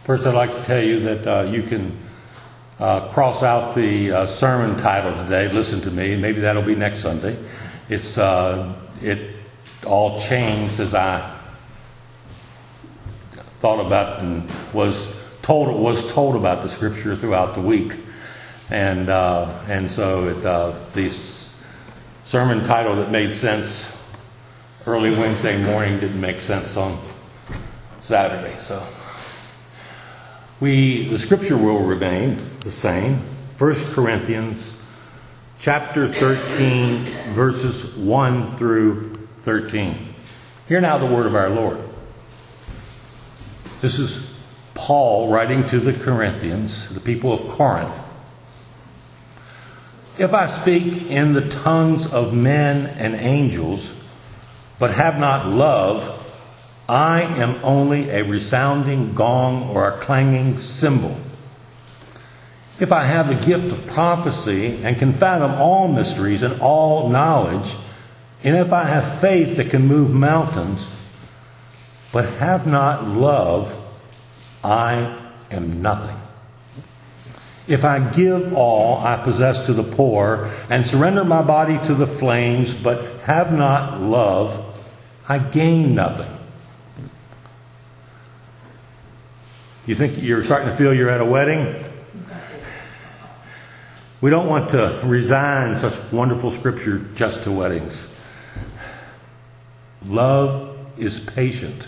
First, I'd like to tell you that you can cross out the sermon title today. Listen to me. Maybe that'll be next Sunday. It all changed as I thought about and was told about the Scripture throughout the week, and so the sermon title that made sense early Wednesday morning didn't make sense on Saturday. So the Scripture will remain the same. 1 Corinthians chapter 13, verses 1 through 13. Hear now the word of our Lord. This is Paul writing to the Corinthians, the people of Corinth. If I speak in the tongues of men and angels, but have not love, I am only a resounding gong or a clanging cymbal. If I have the gift of prophecy and can fathom all mysteries and all knowledge, and if I have faith that can move mountains, but have not love, I am nothing. If I give all I possess to the poor and surrender my body to the flames, but have not love, I gain nothing. You think you're starting to feel you're at a wedding? We don't want to resign such wonderful Scripture just to weddings. Love is patient.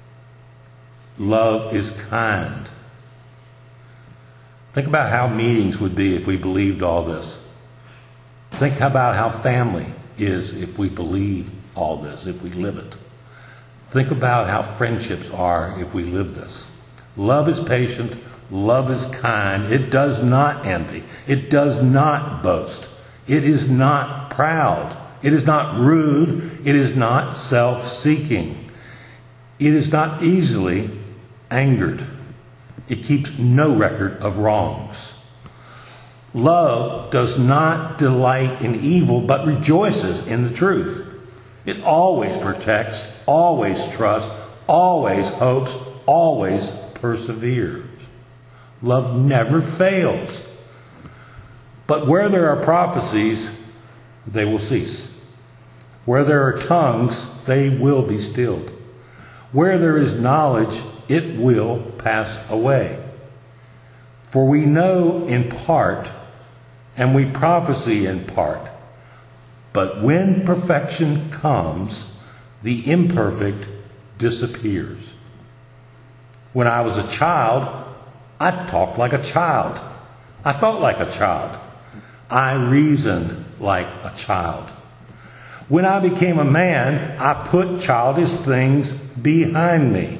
Love is kind. Think about how meetings would be if we believed all this. Think about how family is if we believe all this, if we live it. Think about how friendships are if we live this. Love is patient. Love is kind. It does not envy. It does not boast. It is not proud. It is not rude. It is not self-seeking. It is not easily angered. It keeps no record of wrongs. Love does not delight in evil, but rejoices in the truth. It always protects, always trusts, always hopes, always perseveres. Love never fails. But where there are prophecies, they will cease. Where there are tongues, they will be stilled. Where there is knowledge, it will pass away. For we know in part, and we prophesy in part. But when perfection comes, the imperfect disappears. When I was a child, I talked like a child. I thought like a child. I reasoned like a child. When I became a man, I put childish things behind me.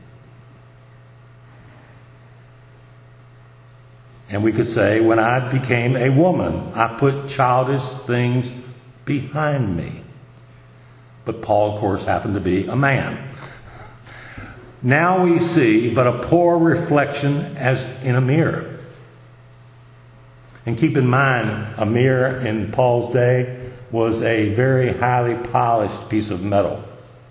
And we could say, when I became a woman, I put childish things behind me. But Paul, of course, happened to be a man. Now we see but a poor reflection as in a mirror. And keep in mind, a mirror in Paul's day was a very highly polished piece of metal.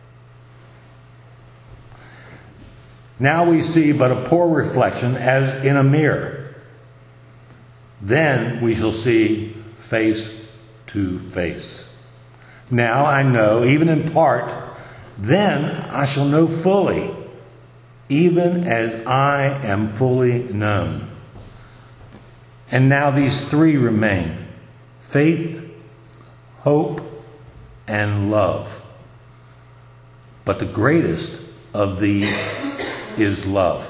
Now we see but a poor reflection as in a mirror. Then we shall see face to face. Now I know, even in part, then I shall know fully, even as I am fully known. And now these three remain: faith, hope, and love. But the greatest of these is love.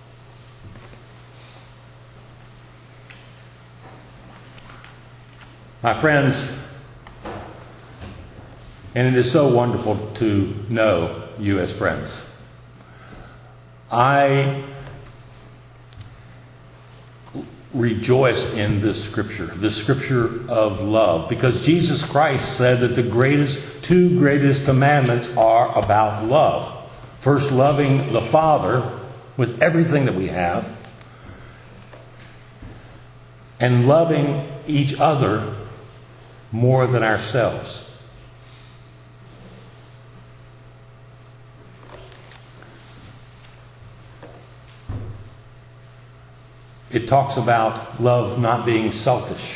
My friends, and it is so wonderful to know you as friends. I rejoice in this scripture of love, because Jesus Christ said that the two greatest commandments are about love. First, loving the Father with everything that we have, and loving each other more than ourselves. It talks about love not being selfish.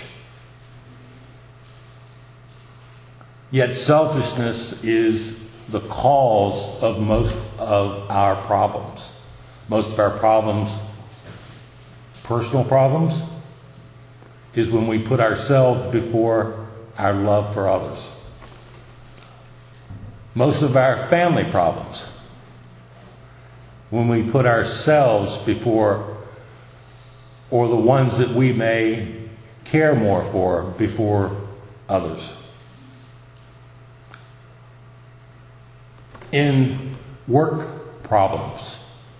Yet selfishness is the cause of most of our problems. Most of our problems, personal problems, is when we put ourselves before our love for others. Most of our family problems, when we put ourselves before, or the ones that we may care more for, before others. In work problems,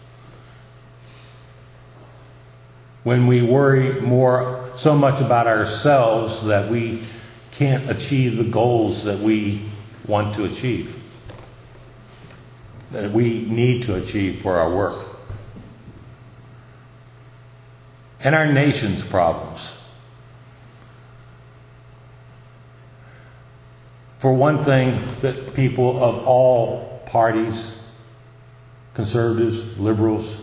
when we worry so much about ourselves that we can't achieve the goals that we want to achieve, that we need to achieve for our work. And our nation's problems. For one thing, that people of all parties, conservatives, liberals,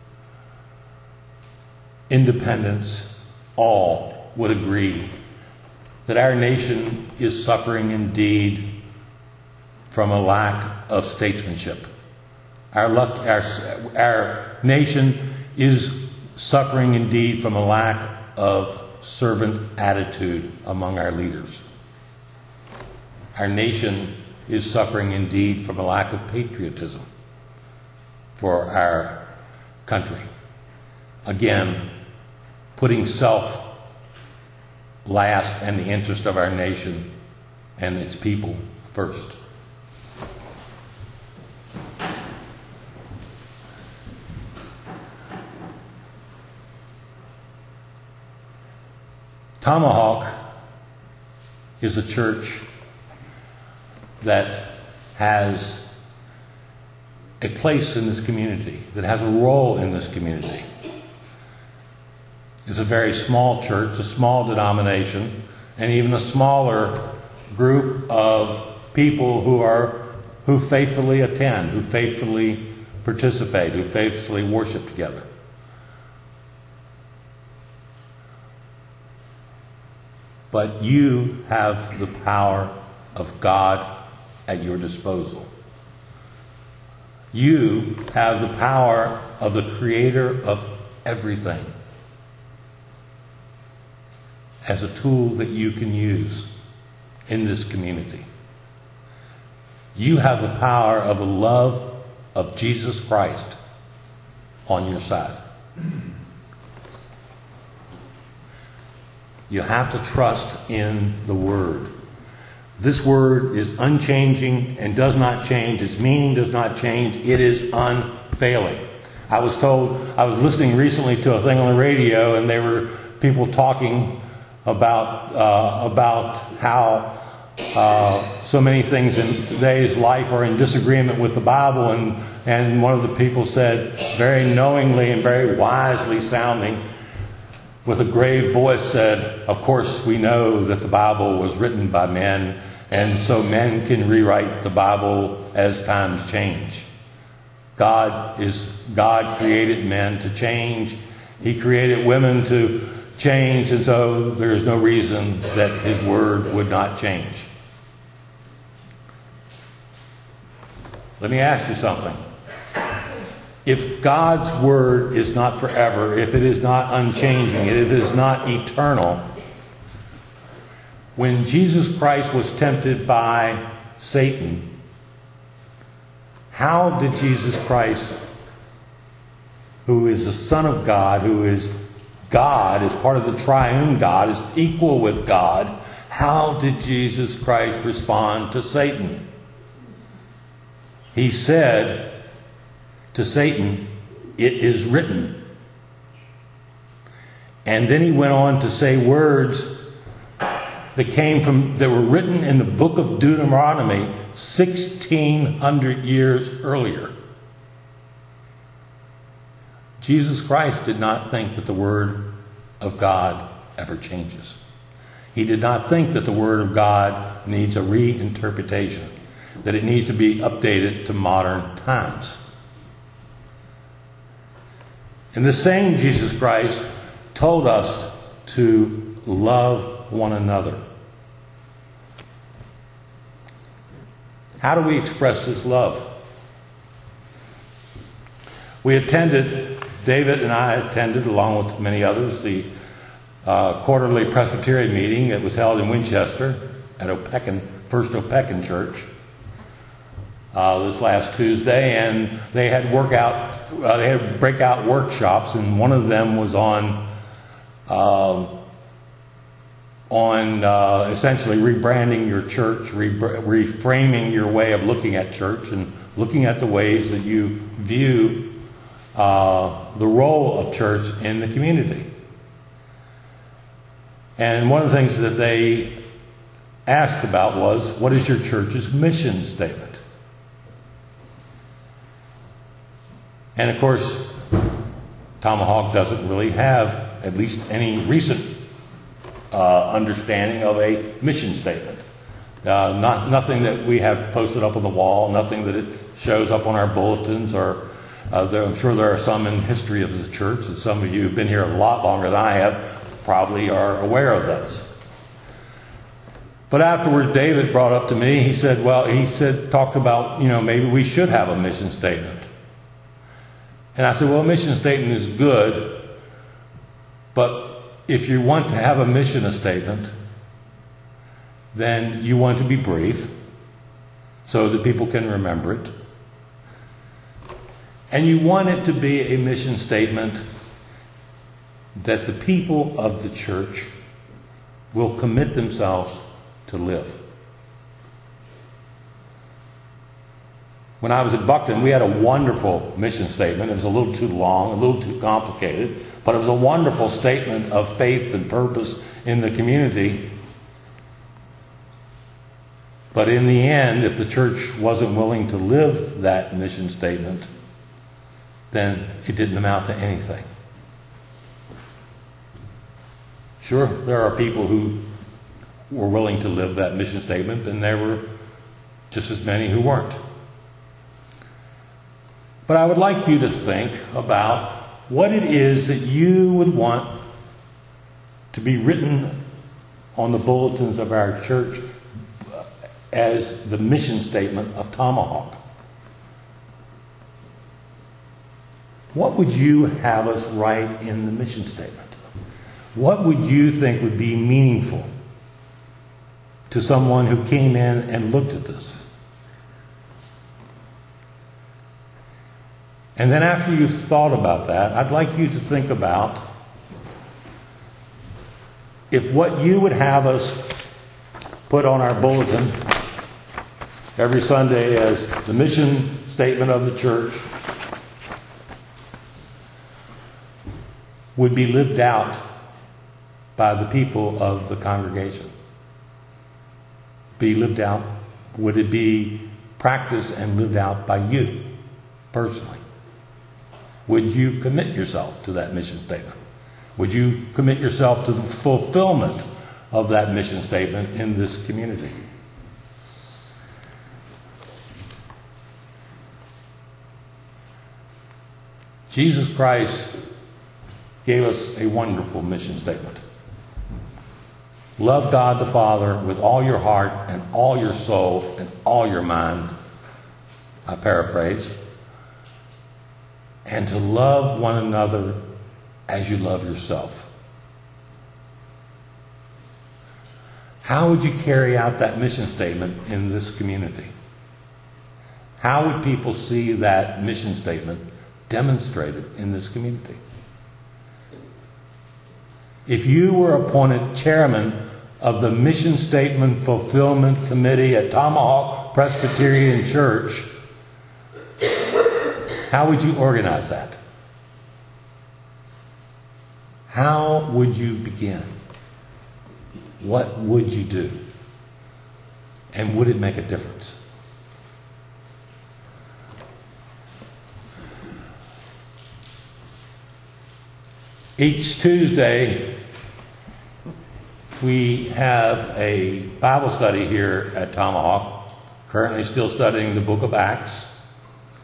independents, all would agree that our nation is suffering indeed from a lack of statesmanship. Our nation is suffering indeed from a lack of servant attitude among our leaders. Our nation is suffering indeed from a lack of patriotism for our country. Again, putting self last and the interest of our nation and its people first. Tomahawk is a church that has a place in this community, that has a role in this community. It's a very small church, a small denomination, and even a smaller group of people who faithfully attend, who faithfully participate, who faithfully worship together. But you have the power of God at your disposal. You have the power of the Creator of everything as a tool that you can use in this community. You have the power of the love of Jesus Christ on your side. You have to trust in the Word. This Word is unchanging and does not change. Its meaning does not change. It is unfailing. I was listening recently to a thing on the radio, and there were people talking about how so many things in today's life are in disagreement with the Bible, and one of the people said, very knowingly and very wisely sounding, with a grave voice said, "Of course we know that the Bible was written by men, and so men can rewrite the Bible as times change. God created men to change. He created women to change, and so there is no reason that His Word would not change." Let me ask you something. If God's Word is not forever, if it is not unchanging, if it is not eternal, when Jesus Christ was tempted by Satan, how did Jesus Christ, who is the Son of God, who is God, is part of the triune God, is equal with God, how did Jesus Christ respond to Satan? He said to Satan, "It is written." And then he went on to say words that were written in the book of Deuteronomy 1,600 years earlier. Jesus Christ did not think that the Word of God ever changes. He did not think that the Word of God needs a reinterpretation, that it needs to be updated to modern times. And the same Jesus Christ told us to love one another. How do we express this love? David and I attended, along with many others, the quarterly Presbyterian meeting that was held in Winchester at First Opequon Church this last Tuesday, and they had breakout workshops, and one of them was on essentially rebranding your church, reframing your way of looking at church, and looking at the ways that you view the role of church in the community. And one of the things that they asked about was, what is your church's mission statement? And of course, Tomahawk doesn't really have, at least any recent understanding of a mission statement. Nothing that we have posted up on the wall, nothing that it shows up on our bulletins, or I'm sure there are some in history of the church, and some of you who've been here a lot longer than I have probably are aware of those. But afterwards, David brought up to me, talked about, maybe we should have a mission statement. And I said, well, a mission statement is good, but if you want to have a mission statement, then you want to be brief so that people can remember it. And you want it to be a mission statement that the people of the church will commit themselves to live. When I was at Buckton, we had a wonderful mission statement. It was a little too long, a little too complicated, but it was a wonderful statement of faith and purpose in the community. But in the end, if the church wasn't willing to live that mission statement, then it didn't amount to anything. Sure, there are people who were willing to live that mission statement, and there were just as many who weren't. But I would like you to think about what it is that you would want to be written on the bulletins of our church as the mission statement of Tomahawk. What would you have us write in the mission statement? What would you think would be meaningful to someone who came in and looked at this? And then after you've thought about that, I'd like you to think about if what you would have us put on our bulletin every Sunday as the mission statement of the church would be lived out by the people of the congregation. Be lived out, would it be practiced and lived out by you personally? Would you commit yourself to that mission statement? Would you commit yourself to the fulfillment of that mission statement in this community? Jesus Christ gave us a wonderful mission statement. Love God the Father with all your heart and all your soul and all your mind. I paraphrase. And to love one another as you love yourself. How would you carry out that mission statement in this community? How would people see that mission statement demonstrated in this community? If you were appointed chairman of the Mission Statement Fulfillment Committee at Tomahawk Presbyterian Church, how would you organize that? How would you begin? What would you do? And would it make a difference? Each Tuesday, we have a Bible study here at Tomahawk. Currently still studying the book of Acts.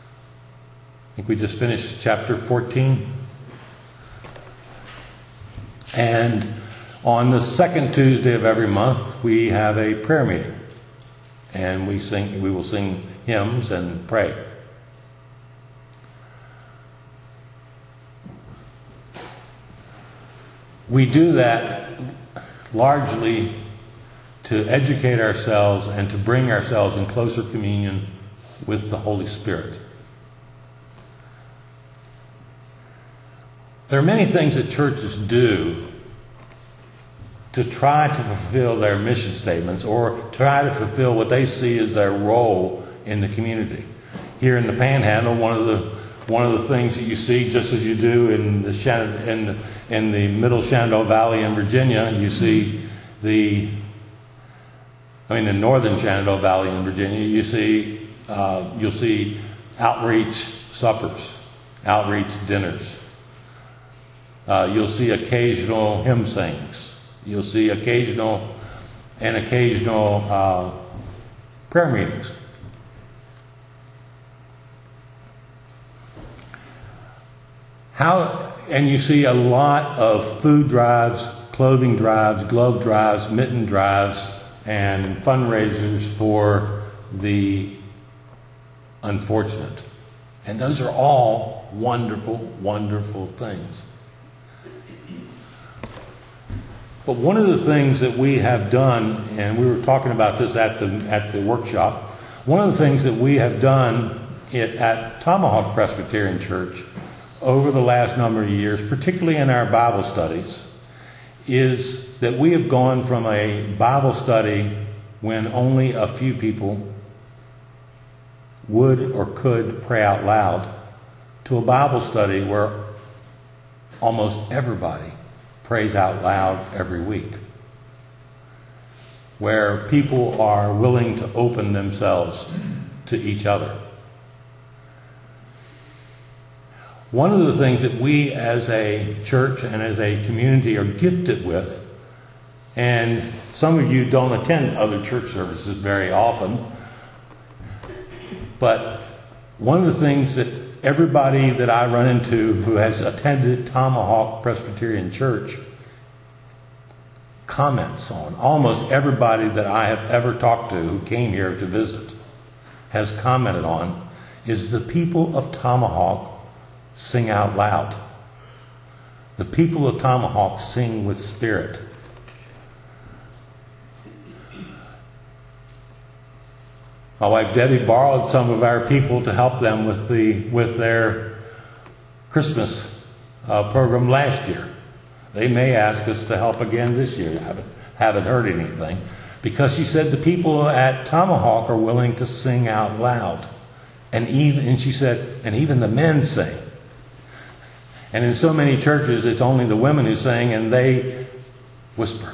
I think we just finished chapter 14. And on the second Tuesday of every month, we have a prayer meeting. And we will sing hymns and pray. We do that largely to educate ourselves and to bring ourselves in closer communion with the Holy Spirit. There are many things that churches do to try to fulfill their mission statements or try to fulfill what they see as their role in the community. Here in the Panhandle, one of the things that you see, just as you do in the Middle Shenandoah Valley in Virginia, you see the Northern Shenandoah Valley in Virginia, you'll see outreach suppers, outreach dinners. You'll see occasional hymn sings. You'll see occasional prayer meetings. And you see a lot of food drives, clothing drives, glove drives, mitten drives, and fundraisers for the unfortunate. And those are all wonderful, wonderful things. But one of the things that we have done, and we were talking about this at the workshop, one of the things that we have done at Tomahawk Presbyterian Church over the last number of years, particularly in our Bible studies, is that we have gone from a Bible study when only a few people would or could pray out loud to a Bible study where almost everybody prays out loud every week, where people are willing to open themselves to each other. One of the things that we as a church and as a community are gifted with, and some of you don't attend other church services very often, but one of the things that everybody that I run into who has attended Tomahawk Presbyterian Church comments on, almost everybody that I have ever talked to who came here to visit has commented on, is the people of Tomahawk sing out loud. The people of Tomahawk sing with spirit. My wife Debbie borrowed some of our people to help them with their Christmas program last year. They may ask us to help again this year. Haven't heard anything, because she said the people at Tomahawk are willing to sing out loud, and she said even the men sing. And in so many churches, it's only the women who sing, and they whisper.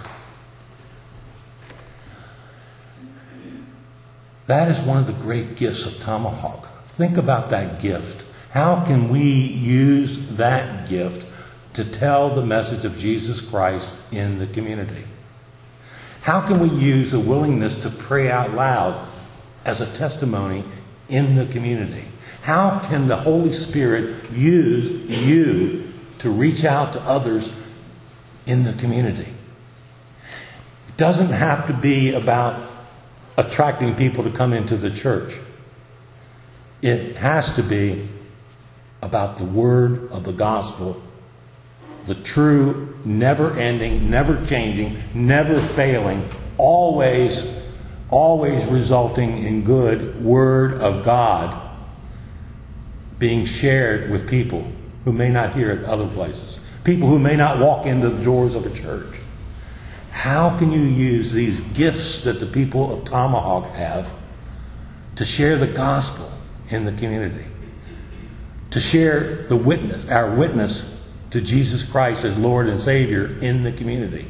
That is one of the great gifts of Tomahawk. Think about that gift. How can we use that gift to tell the message of Jesus Christ in the community? How can we use a willingness to pray out loud as a testimony in the community? How can the Holy Spirit use you to reach out to others in the community? It doesn't have to be about attracting people to come into the church. It has to be about the word of the gospel, the true, never-ending, never-changing, never failing, always resulting in good word of God being shared with people who may not hear it other places, people who may not walk into the doors of a church. How can you use these gifts that the people of Tomahawk have to share the gospel in the community? To share our witness to Jesus Christ as Lord and Savior in the community.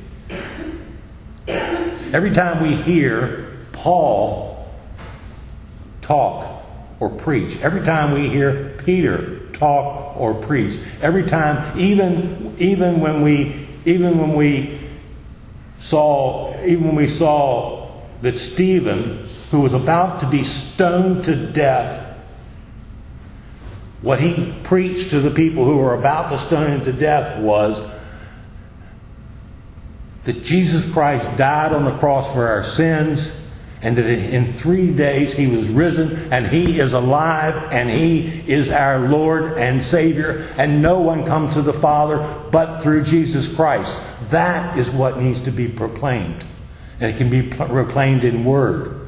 Every time we hear Paul talk or preach, every time we hear Peter talk or preach, every time, even when we saw that Stephen, who was about to be stoned to death, what he preached to the people who were about to stone him to death was that Jesus Christ died on the cross for our sins, and that in 3 days He was risen, and He is alive, and He is our Lord and Savior, and no one comes to the Father but through Jesus Christ. That is what needs to be proclaimed. And it can be proclaimed in word,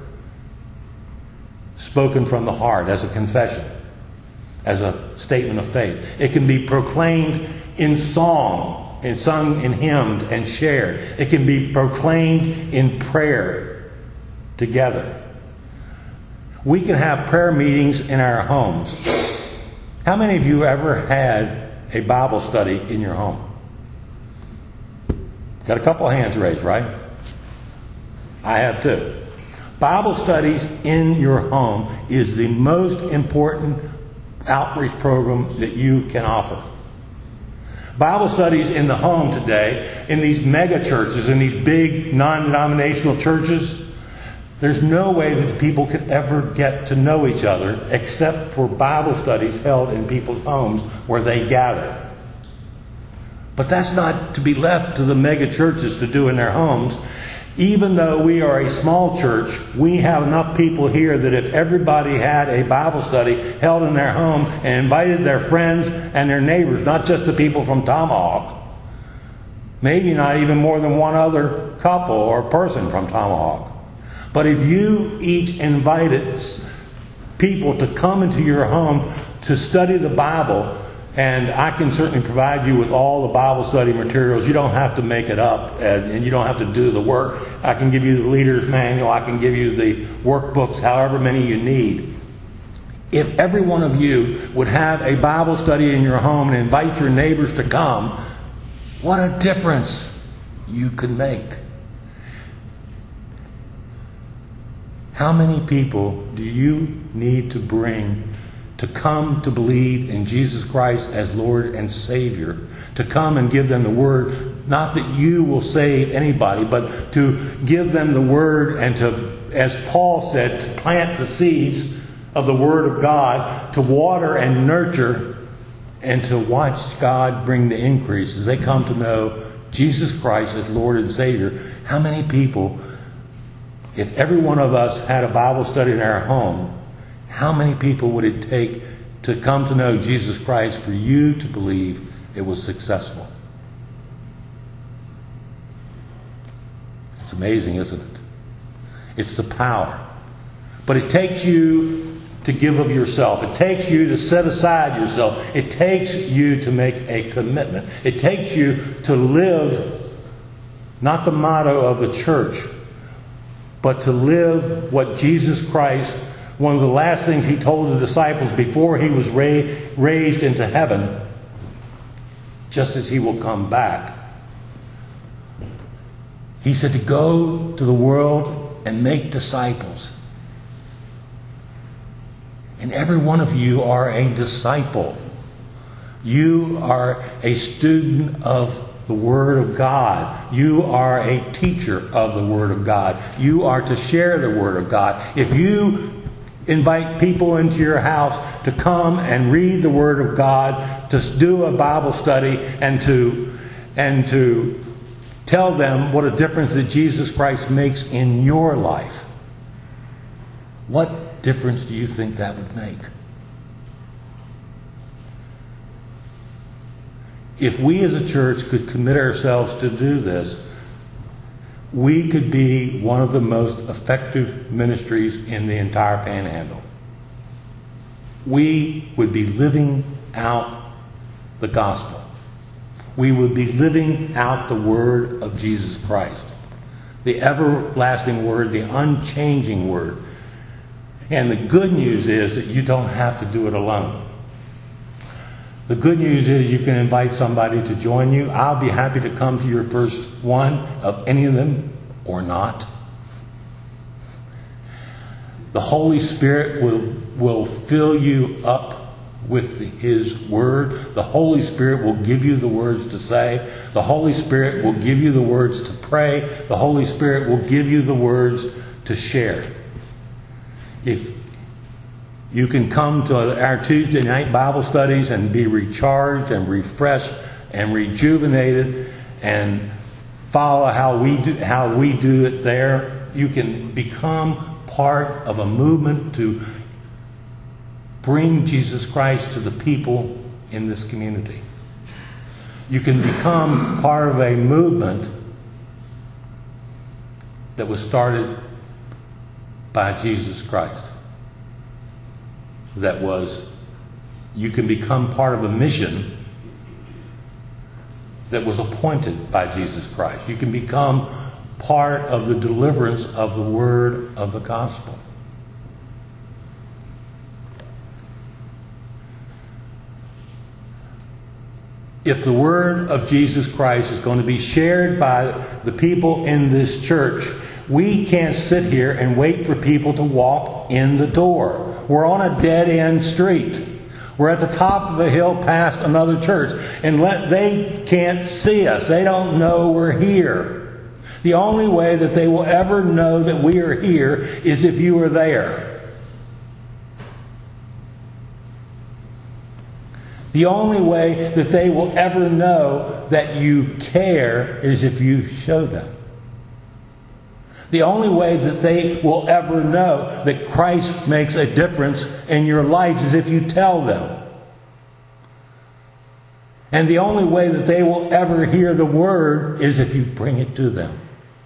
spoken from the heart as a confession, as a statement of faith. It can be proclaimed in song, and sung and hymned and shared. It can be proclaimed in prayer together. We can have prayer meetings in our homes. How many of you ever had a Bible study in your home? Got a couple of hands raised, right? I have too. Bible studies in your home is the most important outreach program that you can offer. Bible studies in the home today, in these mega churches, in these big non-denominational churches, there's no way that people could ever get to know each other except for Bible studies held in people's homes where they gather. But that's not to be left to the mega churches to do in their homes. Even though we are a small church, we have enough people here that if everybody had a Bible study held in their home and invited their friends and their neighbors, not just the people from Tomahawk, maybe not even more than one other couple or person from Tomahawk. But if you each invited people to come into your home to study the Bible, and I can certainly provide you with all the Bible study materials. You don't have to make it up, and you don't have to do the work. I can give you the leader's manual. I can give you the workbooks, however many you need. If every one of you would have a Bible study in your home and invite your neighbors to come, what a difference you could make. How many people do you need to bring to come to believe in Jesus Christ as Lord and Savior? To come and give them the Word. Not that you will save anybody, but to give them the Word and to, as Paul said, to plant the seeds of the Word of God, to water and nurture, and to watch God bring the increase as they come to know Jesus Christ as Lord and Savior. How many people, if every one of us had a Bible study in our home, how many people would it take to come to know Jesus Christ for you to believe it was successful? It's amazing, isn't it? It's the power. But it takes you to give of yourself. It takes you to set aside yourself. It takes you to make a commitment. It takes you to live not the motto of the church, but to live what Jesus Christ, one of the last things He told the disciples before He was raised into heaven, just as He will come back. He said to go to the world and make disciples. And every one of you are a disciple. You are a student of the Word of God. You are a teacher of the Word of God. You are to share the Word of God. If you invite people into your house to come and read the Word of God, to do a Bible study, and to tell them what a difference that Jesus Christ makes in your life, what difference do you think that would make? If we as a church could commit ourselves to do this, we could be one of the most effective ministries in the entire Panhandle. We would be living out the gospel. We would be living out the Word of Jesus Christ. The everlasting Word, the unchanging Word. And the good news is that you don't have to do it alone. The good news is you can invite somebody to join you. I'll be happy to come to your first one of any of them or not. The Holy Spirit will fill you up with His Word. The Holy Spirit will give you the words to say. The Holy Spirit will give you the words to pray. The Holy Spirit will give you the words to share. If you can come to our Tuesday night Bible studies and be recharged and refreshed and rejuvenated and follow how we do it there. You can become part of a movement to bring Jesus Christ to the people in this community. You can become part of a movement that was started by Jesus Christ. You can become part of a mission that was appointed by Jesus Christ. You can become part of the deliverance of the word of the gospel. If the word of Jesus Christ is going to be shared by the people in this church, we can't sit here and wait for people to walk in the door. We're on a dead-end street. We're at the top of a hill past another church, and they can't see us. They don't know we're here. The only way that they will ever know that we are here is if you are there. The only way that they will ever know that you care is if you show them. The only way that they will ever know that Christ makes a difference in your life is if you tell them. And the only way that they will ever hear the word is if you bring it to them.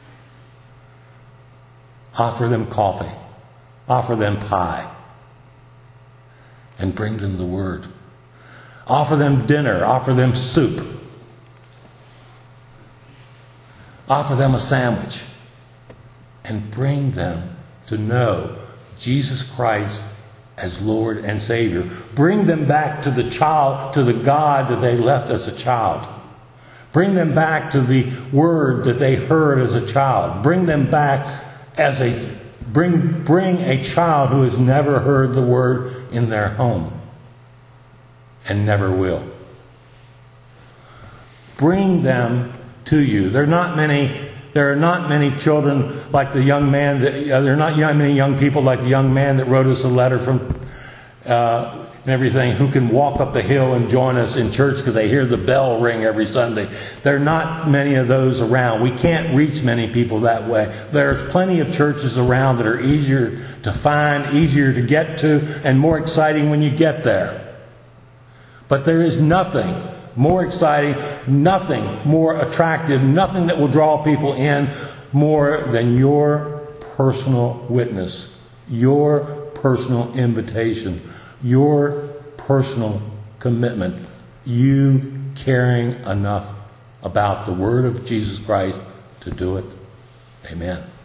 Offer them coffee. Offer them pie. And bring them the word. Offer them dinner. Offer them soup. Offer them a sandwich. And bring them to know Jesus Christ as Lord and Savior. Bring them back to the child, to the God that they left as a child. Bring them back to the word that they heard as a child. Bring them back as bring a child who has never heard the word in their home and never will. Bring them to you. There are not many children like the young man there are not many young people like the young man that wrote us a letter from and everything, who can walk up the hill and join us in church because they hear the bell ring every Sunday. There are not many of those around. We can't reach many people that way. There's plenty of churches around that are easier to find, easier to get to, and more exciting when you get there. But there is nothing more exciting, nothing more attractive, nothing that will draw people in more than your personal witness, your personal invitation, your personal commitment, you caring enough about the word of Jesus Christ to do it. Amen.